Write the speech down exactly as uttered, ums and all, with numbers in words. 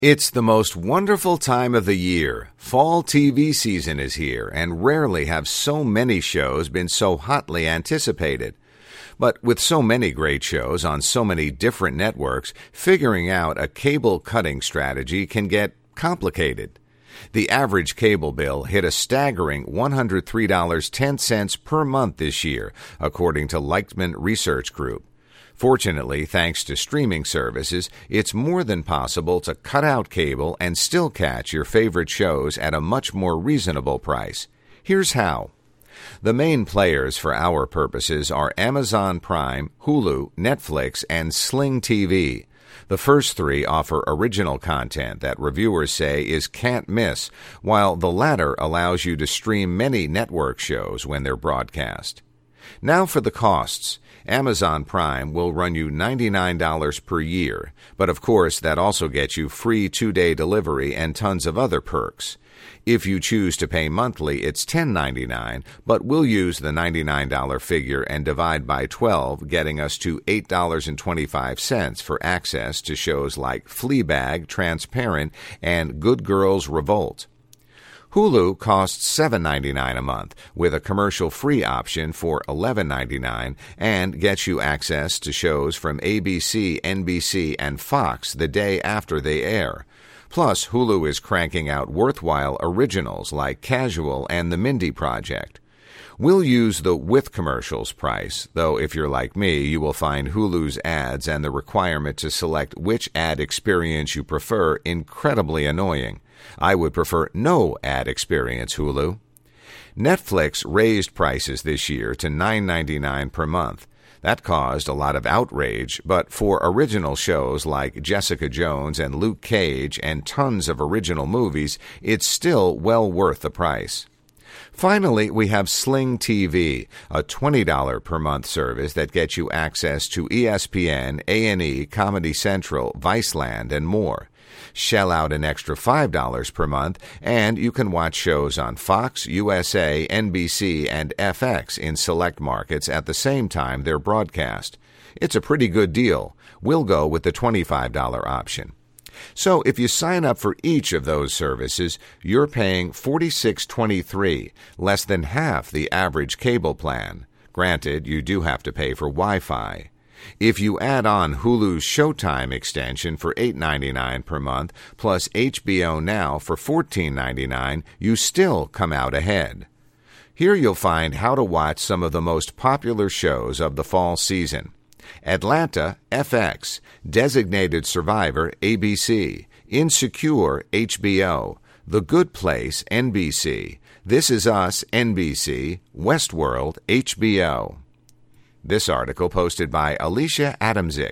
It's the most wonderful time of the year. Fall T V season is here, and rarely have so many shows been so hotly anticipated. But with so many great shows on so many different networks, figuring out a cable cutting strategy can get complicated. The average cable bill hit a staggering one hundred three dollars and ten cents per month this year, according to Leichtman Research Group. Fortunately, thanks to streaming services, it's more than possible to cut out cable and still catch your favorite shows at a much more reasonable price. Here's how. The main players for our purposes are Amazon Prime, Hulu, Netflix, and Sling T V. The first three offer original content that reviewers say is can't miss, while the latter allows you to stream many network shows when they're broadcast. Now for the costs. Amazon Prime will run you ninety-nine dollars per year, but of course that also gets you free two-day delivery and tons of other perks. If you choose to pay monthly, it's ten ninety-nine, but we'll use the ninety-nine dollars figure and divide by twelve, getting us to eight dollars and twenty-five cents for access to shows like Fleabag, Transparent, and Good Girls Revolt. Hulu costs seven ninety-nine a month, with a commercial-free option for eleven ninety-nine, and gets you access to shows from A B C, N B C, and Fox the day after they air. Plus, Hulu is cranking out worthwhile originals like Casual and The Mindy Project. We'll use the with commercials price, though if you're like me, you will find Hulu's ads and the requirement to select which ad experience you prefer incredibly annoying. I would prefer no ad experience, Hulu. Netflix raised prices this year to nine ninety-nine per month. That caused a lot of outrage, but for original shows like Jessica Jones and Luke Cage and tons of original movies, it's still well worth the price. Finally, we have Sling T V, a twenty dollars per month service that gets you access to E S P N, A and E, Comedy Central, Viceland, and more. Shell out an extra five dollars per month, and you can watch shows on Fox, U S A, N B C, and F X in select markets at the same time they're broadcast. It's a pretty good deal. We'll go with the twenty-five dollars option. So if you sign up for each of those services, you're paying forty-six twenty-three, less than half the average cable plan. Granted, you do have to pay for Wi-Fi. If you add on Hulu's Showtime extension for eight ninety-nine per month, plus H B O Now for fourteen ninety-nine, you still come out ahead. Here you'll find how to watch some of the most popular shows of the fall season. Atlanta, F X, Designated Survivor, A B C, Insecure, H B O, The Good Place, N B C, This Is Us, N B C, Westworld, H B O. This article posted by Alicia Adamczyk.